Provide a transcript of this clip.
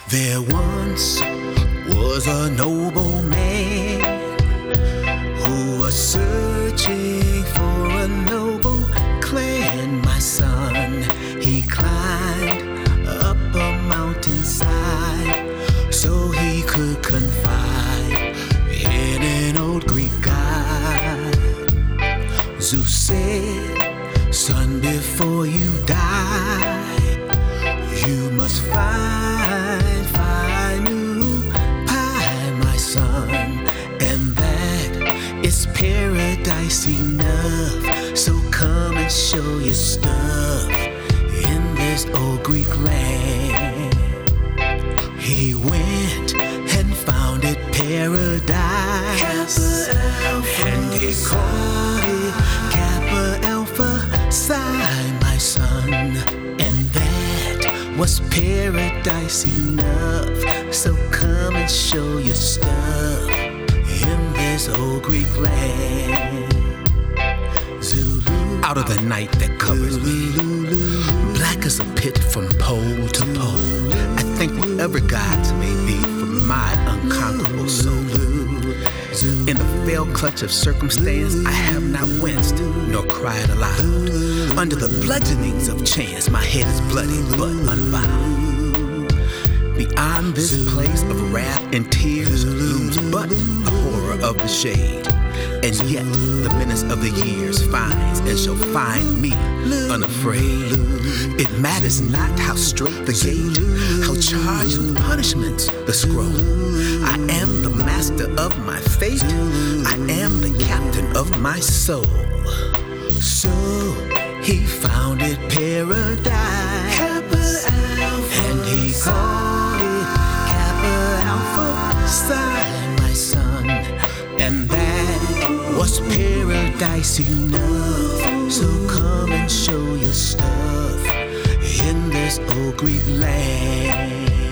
There once was a noble man who was searching for a noble clan, my son. He climbed up a mountainside so he could confide in an old Greek god. Zeus said, son, before you die, you must find new pie, my son, and that is paradise enough. So come and show your stuff in this old Greek land. He went and found it paradise, and he called it Kappa Alpha Psi, my son, and that was paradise enough. So come and show your stuff in this old Greek land. Zulu. Out of the night that covers me, black as a pit from pole to pole, I thank whatever gods may be for my unconquerable soul. In the fell clutch of circumstance, I have not winced nor cried aloud. Under the bludgeonings of chance, my head is bloody but unbowed. Beyond this place of wrath and tears looms but the horror of the shade. And yet the menace of the years finds and shall find me unafraid. It matters not how straight the gate, how charged with punishment the scroll. I am the master of my fate, I am the captain of my soul. So he found it paradise, and he called it Kappa Alpha Psi, my son, and that was paradise enough. So come and show your stuff in this old Greek land.